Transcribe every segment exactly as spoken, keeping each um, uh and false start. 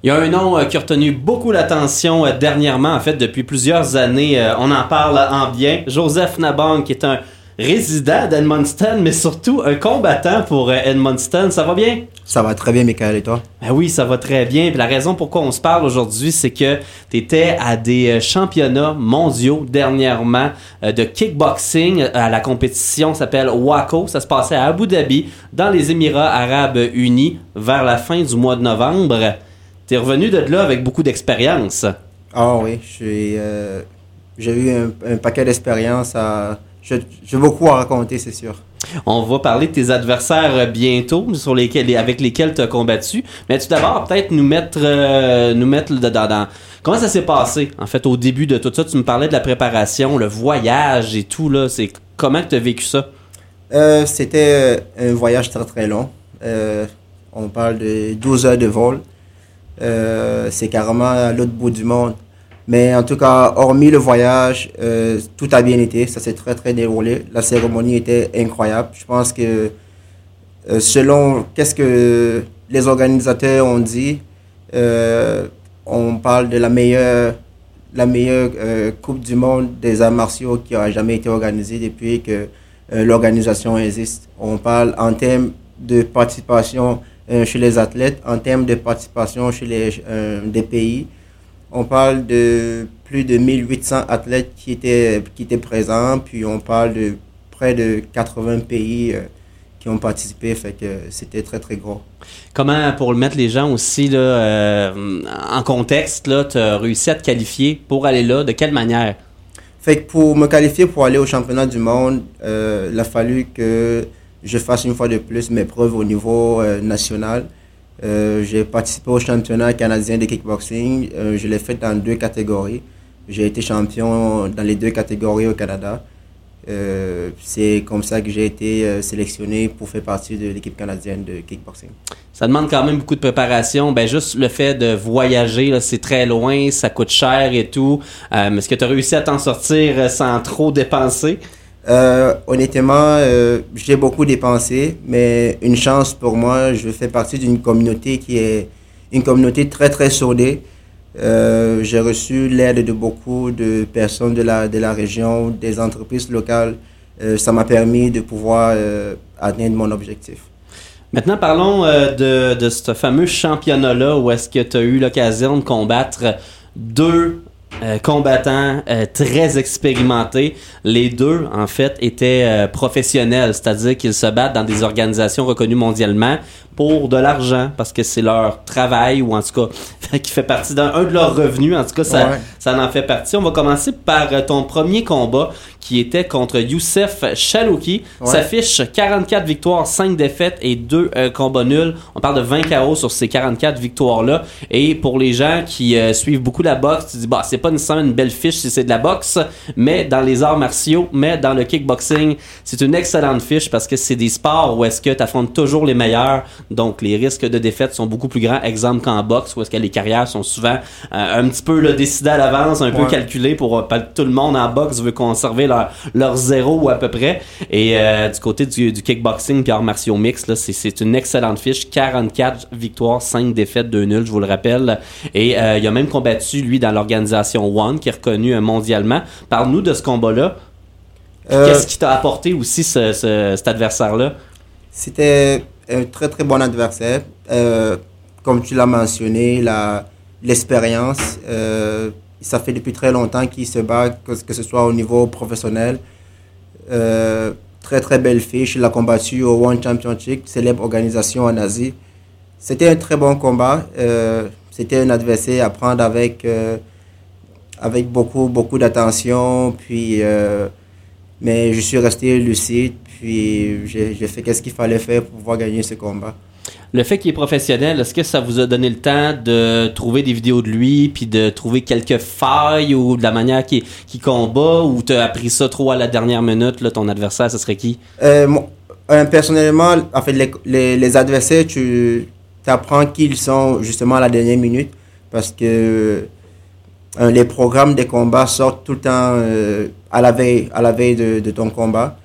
Il y a un nom euh, qui a retenu beaucoup l'attention euh, dernièrement, en fait, depuis plusieurs années. Euh, on en parle en bien. Joseph Nabong, qui est un résident d'Edmundston, mais surtout un combattant pour euh, Edmundston. Ça va bien? Ça va très bien, Michael, et toi? Ben oui, ça va très bien. Puis la raison pourquoi on se parle aujourd'hui, c'est que tu étais à des euh, championnats mondiaux dernièrement euh, de kickboxing. Euh, à la compétition s'appelle WAKO. Ça se passait à Abu Dhabi, dans les Émirats Arabes Unis, vers la fin du mois de novembre. T'es revenu de là avec beaucoup d'expérience. Ah oui, j'ai, euh, j'ai eu un, un paquet d'expériences. À, j'ai, j'ai beaucoup à raconter, c'est sûr. On va parler de tes adversaires bientôt, sur lesquels, avec lesquels tu as combattu. Mais tout d'abord, peut-être nous mettre, euh, nous mettre dans, dans... Comment ça s'est passé, en fait, au début de tout ça? Tu me parlais de la préparation, le voyage et tout, là. C'est... Comment tu as vécu ça? Euh, c'était un voyage très très long. Euh, on parle de douze heures de vol. Euh, c'est carrément à l'autre bout du monde. Mais en tout cas, hormis le voyage, euh, tout a bien été. Ça s'est très très déroulé. La cérémonie était incroyable. Je pense que euh, selon qu'est-ce que les organisateurs ont dit, euh, on parle de la meilleure, la meilleure euh, Coupe du monde des arts martiaux qui a jamais été organisée depuis que euh, l'organisation existe. On parle en termes de participation Euh, chez les athlètes, en termes de participation chez les euh, des pays. On parle de plus de mille huit cents athlètes qui étaient, qui étaient présents, puis on parle de près de quatre-vingts pays euh, qui ont participé, fait que c'était très très gros. Comment, pour le mettre les gens aussi là, euh, en contexte, là, tu as réussi à te qualifier pour aller là, de quelle manière? Fait que pour me qualifier pour aller au championnat du monde, euh, il a fallu que je fasse une fois de plus mes preuves au niveau euh, national. Euh, j'ai participé au championnat canadien de kickboxing. Euh, je l'ai fait dans deux catégories. J'ai été champion dans les deux catégories au Canada. Euh, c'est comme ça que j'ai été euh, sélectionné pour faire partie de l'équipe canadienne de kickboxing. Ça demande quand même beaucoup de préparation. Ben juste le fait de voyager, là, c'est très loin, ça coûte cher et tout. Euh, est-ce que tu as réussi à t'en sortir sans trop dépenser? Euh, honnêtement, euh, j'ai beaucoup dépensé, mais une chance pour moi, je fais partie d'une communauté qui est une communauté très très soudée. Euh, j'ai reçu l'aide de beaucoup de personnes de la, de la région, des entreprises locales. Euh, ça m'a permis de pouvoir euh, atteindre mon objectif. Maintenant, parlons euh, de, de ce fameux championnat-là où est-ce que tu as eu l'occasion de combattre deux Euh, combattants euh, très expérimentés. Les deux, en fait, étaient euh, professionnels, c'est-à-dire qu'ils se battent dans des organisations reconnues mondialement pour de l'argent, parce que c'est leur travail, ou en tout cas, qui fait partie d'un un de leurs revenus. En tout cas, ça, ouais. ça en fait partie. On va commencer par euh, ton premier combat, qui était contre Youssef Chalouki. Ouais. Ça fiche quarante-quatre victoires, cinq défaites et deux euh, combats nuls. On parle de vingt K O sur ces quarante-quatre victoires-là. Et pour les gens qui euh, suivent beaucoup la boxe, tu dis, bah, c'est pas nécessairement une belle fiche si c'est de la boxe, mais dans les arts martiaux, mais dans le kickboxing, c'est une excellente fiche parce que c'est des sports où est-ce que tu affrontes toujours les meilleurs. Donc, les risques de défaite sont beaucoup plus grands. Exemple qu'en boxe, où est-ce que les carrières sont souvent euh, un petit peu là, décidées à l'avance, un ouais. peu calculées pour euh, tout le monde en boxe veut conserver leur, leur zéro ou à peu près. Et euh, du côté du, du kickboxing puis arts martiaux mix, là, c'est, c'est une excellente fiche. quarante-quatre victoires, cinq défaites, deux nuls, je vous le rappelle. Et euh, il a même combattu, lui, dans l'organisation One, qui est reconnue euh, mondialement. Parle-nous de ce combat-là. Euh, Qu'est-ce qui t'a apporté aussi ce, ce, cet adversaire-là? C'était un très très bon adversaire. Euh, comme tu l'as mentionné, la, l'expérience, euh, ça fait depuis très longtemps qu'il se bat, que, que ce soit au niveau professionnel. Euh, très très belle fiche. Il a combattu au One Championship, célèbre organisation en Asie. C'était un très bon combat. Euh, c'était un adversaire à prendre avec, euh, avec beaucoup, beaucoup d'attention. Puis, euh, mais je suis resté lucide. Puis j'ai, j'ai fait ce qu'il fallait faire pour pouvoir gagner ce combat. Le fait qu'il est professionnel, est-ce que ça vous a donné le temps de trouver des vidéos de lui puis de trouver quelques failles ou de la manière qu'il, qu'il combat, ou t'as appris ça trop à la dernière minute, là, ton adversaire, ce serait qui? Euh, moi, euh, personnellement, en fait, les, les, les adversaires, tu apprends qui ils sont justement à la dernière minute parce que euh, les programmes des combats sortent tout le temps euh, à la veille, à la veille de, de ton combat.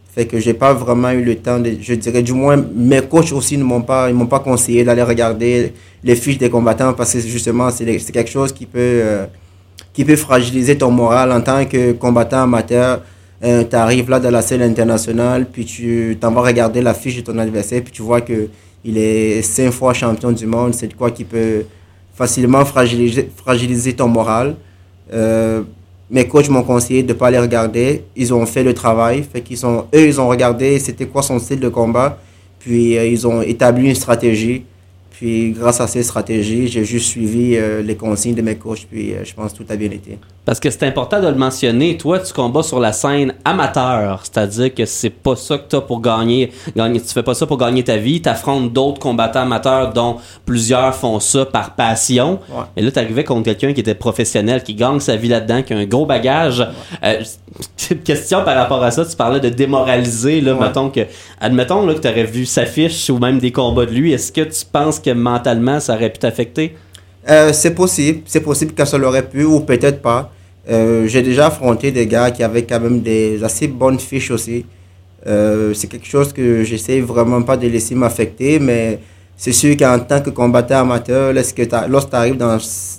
Fait que j'ai pas vraiment eu le temps de, je dirais, du moins, mes coachs aussi ne m'ont pas, ils m'ont pas conseillé d'aller regarder les fiches des combattants parce que justement, c'est, c'est quelque chose qui peut, euh, qui peut fragiliser ton moral en tant que combattant amateur. Euh, tu arrives là dans la scène internationale, puis tu t'en vas regarder la fiche de ton adversaire, puis tu vois que il est cinq fois champion du monde. C'est de quoi qui peut facilement fragiliser, fragiliser ton moral. Euh, Mes coachs m'ont conseillé de ne pas les regarder. Ils ont fait le travail. Fait qu'ils sont, eux, ils ont regardé c'était quoi son style de combat. Puis euh, ils ont établi une stratégie. Puis grâce à ces stratégies, j'ai juste suivi euh, les consignes de mes coachs. Puis euh, je pense que tout a bien été. Parce que c'est important de le mentionner. Toi, tu combats sur la scène amateur. C'est-à-dire que c'est pas ça que tu as pour gagner, gagner. Tu fais pas ça pour gagner ta vie. Tu affrontes d'autres combattants amateurs dont plusieurs font ça par passion. Ouais. Et là, tu arrivais contre quelqu'un qui était professionnel, qui gagne sa vie là-dedans, qui a un gros bagage. Ouais. Euh, question par rapport à ça. Tu parlais de démoraliser. Là, ouais. mettons que, admettons là, que tu aurais vu sa fiche ou même des combats de lui. Est-ce que tu penses que mentalement, ça aurait pu t'affecter? Euh, c'est possible. C'est possible que ça l'aurait pu ou peut-être pas. Euh, j'ai déjà affronté des gars qui avaient quand même des assez bonnes fiches aussi. Euh, c'est quelque chose que j'essaie vraiment pas de laisser m'affecter, mais c'est sûr qu'en tant que combattant amateur, lorsque tu arrives dans,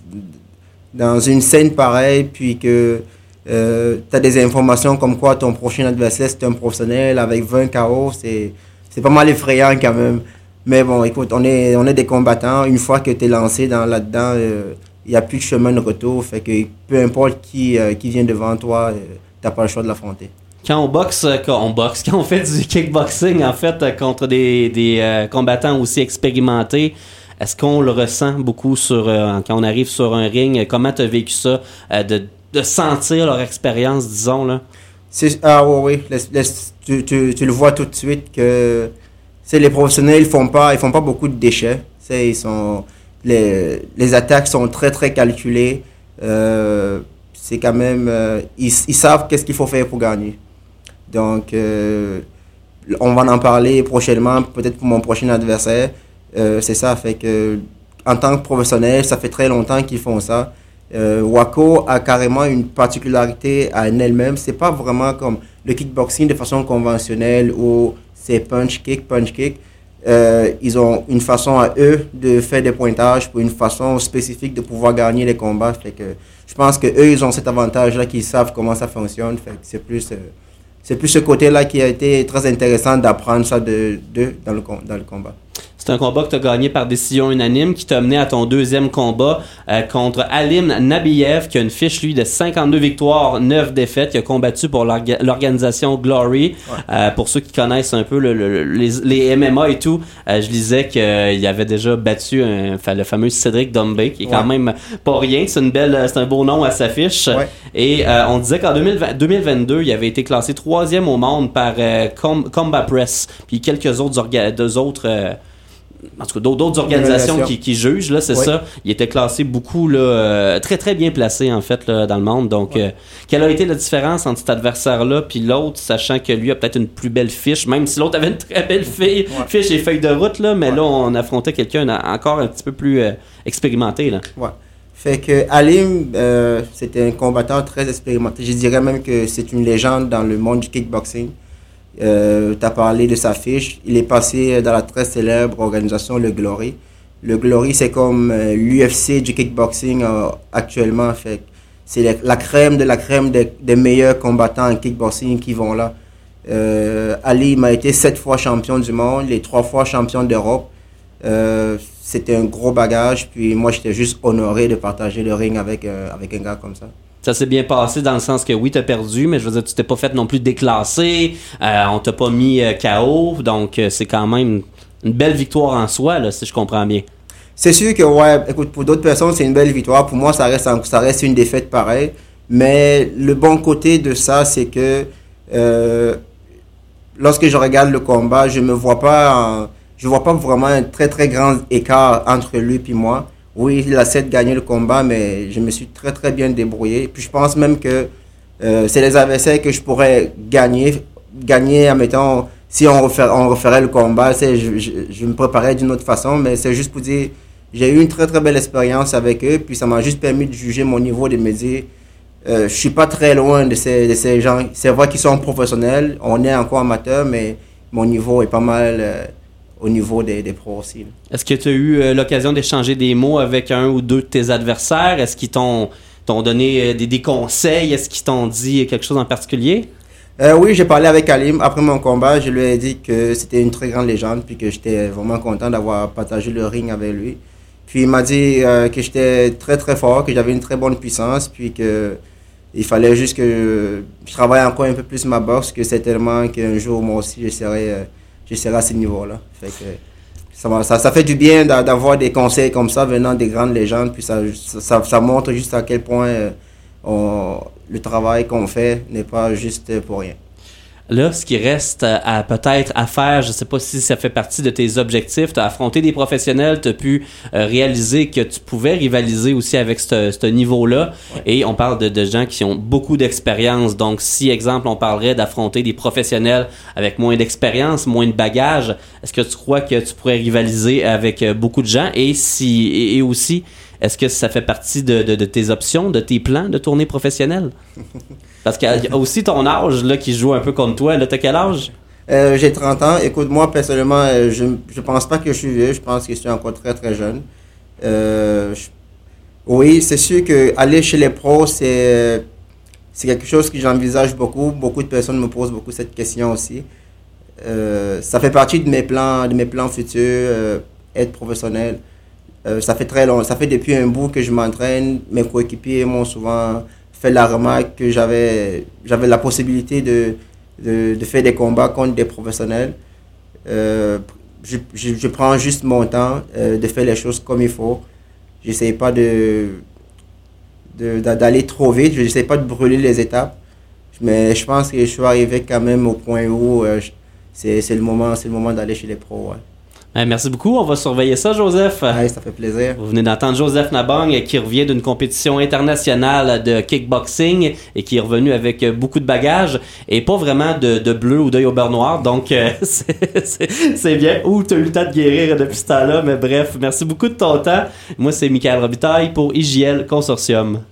dans une scène pareille, puis que euh, tu as des informations comme quoi ton prochain adversaire c'est un professionnel avec vingt K O, c'est, c'est pas mal effrayant quand même. Mais bon, écoute, on est, on est des combattants. Une fois que tu es lancé dans, là-dedans, euh, il n'y a plus de chemin de retour. Fait que peu importe qui, euh, qui vient devant toi, euh, tu n'as pas le choix de l'affronter. Quand on boxe, quand on boxe, quand on fait du kickboxing, en fait, contre des, des euh, combattants aussi expérimentés, est-ce qu'on le ressent beaucoup sur, euh, quand on arrive sur un ring? Comment tu as vécu ça, euh, de, de sentir leur expérience, disons, là? C'est, ah oui, oui. Les, les, tu, tu, tu le vois tout de suite que c'est les professionnels, ils font pas, ils font pas beaucoup de déchets. C'est, ils sont... Les, les attaques sont très, très calculées. Euh, c'est quand même... Euh, ils, ils savent qu'est-ce qu'il faut faire pour gagner. Donc, euh, on va en parler prochainement, peut-être pour mon prochain adversaire. Euh, c'est ça, fait que en tant que professionnel, ça fait très longtemps qu'ils font ça. Euh, Waco a carrément une particularité à elle-même. C'est pas vraiment comme le kickboxing de façon conventionnelle où c'est punch-kick, punch-kick. Euh, ils ont une façon à eux de faire des pointages pour une façon spécifique de pouvoir gagner les combats. Fait que je pense que eux ils ont cet avantage-là qu'ils savent comment ça fonctionne. Fait que c'est plus, euh, c'est plus ce côté-là qui a été très intéressant d'apprendre ça de, de, dans, le, dans le combat. C'est un combat que tu as gagné par décision unanime qui t'a mené à ton deuxième combat euh, contre Alim Nabiev qui a une fiche, lui, de cinquante-deux victoires, neuf défaites, qui a combattu pour l'orga- l'organisation Glory. Ouais. Euh, pour ceux qui connaissent un peu le, le, les, les M M A et tout, euh, je lisais qu'il euh, avait déjà battu un, le fameux Cédric Doumbé, qui est ouais. quand même pas rien. C'est, une belle, c'est un beau nom à sa fiche. Ouais. Et euh, on disait qu'en deux mille vingt, deux mille vingt-deux, il avait été classé troisième au monde par euh, Com- Combat Press, puis quelques autres, orga- deux autres euh, en tout cas d'autres organisations qui, qui jugent là, c'est oui. ça. Il était classé beaucoup là, euh, très très bien placé en fait là, dans le monde. Donc, oui. euh, quelle a été la différence entre cet adversaire là puis l'autre, sachant que lui a peut-être une plus belle fiche, même si l'autre avait une très belle fiche, oui. fiche et feuille de route là, mais oui. là on affrontait quelqu'un encore un petit peu plus euh, expérimenté là. Ouais. Fait que Alim, euh, c'était un combattant très expérimenté. Je dirais même que c'est une légende dans le monde du kickboxing. Euh, tu as parlé de sa fiche. Il est passé dans la très célèbre organisation Le Glory. Le Glory, c'est comme euh, l'U F C du kickboxing euh, actuellement. Fait. C'est la, la crème de la crème des, des meilleurs combattants en kickboxing qui vont là. Euh, Ali m'a été sept fois champion du monde, les trois fois champion d'Europe. Euh, c'était un gros bagage. Puis moi, j'étais juste honoré de partager le ring avec, euh, avec un gars comme ça. Ça s'est bien passé dans le sens que oui, t'as perdu, mais je veux dire, tu t'es pas fait non plus déclasser, euh, on t'a pas mis euh, K O, donc euh, c'est quand même une belle victoire en soi, là, si je comprends bien. C'est sûr que, ouais, écoute, pour d'autres personnes, c'est une belle victoire. Pour moi, ça reste, ça reste une défaite pareille. Mais le bon côté de ça, c'est que euh, lorsque je regarde le combat, je me vois pas, en, je vois pas vraiment un très, très grand écart entre lui et moi. Oui, il a certes gagné le combat, mais je me suis très, très bien débrouillé. Puis je pense même que euh, c'est les adversaires que je pourrais gagner, gagner en mettant, si on referait, on referait le combat, c'est, je, je, je me préparais d'une autre façon, mais c'est juste pour dire, j'ai eu une très, très belle expérience avec eux, puis ça m'a juste permis de juger mon niveau, de me dire, Euh, je suis pas très loin de ces, de ces gens. C'est vrai qu'ils sont professionnels. On est encore amateur, mais mon niveau est pas mal euh, au niveau des, des pros aussi. Est-ce que tu as eu euh, l'occasion d'échanger des mots avec un ou deux de tes adversaires? Est-ce qu'ils t'ont, t'ont donné euh, des, des conseils? Est-ce qu'ils t'ont dit quelque chose en particulier? Euh, oui, j'ai parlé avec Alim après mon combat. Je lui ai dit que c'était une très grande légende, puis que j'étais vraiment content d'avoir partagé le ring avec lui. Puis il m'a dit euh, que j'étais très très fort, que j'avais une très bonne puissance, puis que il fallait juste que je travaille encore un peu plus ma boxe, que certainement qu'un jour moi aussi je serai, euh, je serai à ce niveau-là. Fait que ça, ça, ça fait du bien d'avoir des conseils comme ça venant des grandes légendes, puis ça, ça, ça montre juste à quel point euh, on, le travail qu'on fait n'est pas juste pour rien. Là, ce qui reste à, à peut-être à faire, je ne sais pas si ça fait partie de tes objectifs, tu as affronté des professionnels, tu as pu euh, réaliser que tu pouvais rivaliser aussi avec ce, ce niveau-là. Ouais. Et on parle de, de gens qui ont beaucoup d'expérience. Donc, si, exemple, on parlerait d'affronter des professionnels avec moins d'expérience, moins de bagages, est-ce que tu crois que tu pourrais rivaliser avec beaucoup de gens? Et, si, et, et aussi, est-ce que ça fait partie de, de, de tes options, de tes plans de tournée professionnelle? Parce qu'il y a aussi ton âge là, qui joue un peu contre toi. Là, t'as quel âge? Euh, j'ai trente ans. Écoute, moi, personnellement, je ne pense pas que je suis vieux. Je pense que je suis encore très, très jeune. Euh, je... Oui, c'est sûr qu'aller chez les pros, c'est, c'est quelque chose que j'envisage beaucoup. Beaucoup de personnes me posent beaucoup cette question aussi. Euh, ça fait partie de mes plans, de mes plans futurs, euh, être professionnel. Euh, ça fait très long. Ça fait depuis un bout que je m'entraîne. Mes coéquipiers m'ont souvent fait la remarque que j'avais, j'avais la possibilité de, de, de faire des combats contre des professionnels. Euh, je, je, je prends juste mon temps euh, de faire les choses comme il faut. J'essaie pas de, de, d'aller trop vite. Je n'essaie pas de brûler les étapes. Mais je pense que je suis arrivé quand même au point où euh, c'est, c'est le moment, c'est le moment d'aller chez les pros. Ouais. Merci beaucoup. On va surveiller ça, Joseph. Ouais, ça fait plaisir. Vous venez d'entendre Joseph Nabong qui revient d'une compétition internationale de kickboxing et qui est revenu avec beaucoup de bagages et pas vraiment de, de bleu ou d'œil au beurre noir. Donc, euh, c'est, c'est, c'est bien. Ou tu as eu le temps de guérir depuis ce temps-là. Mais bref, merci beaucoup de ton temps. Moi, c'est Michael Robitaille pour I J L Consortium.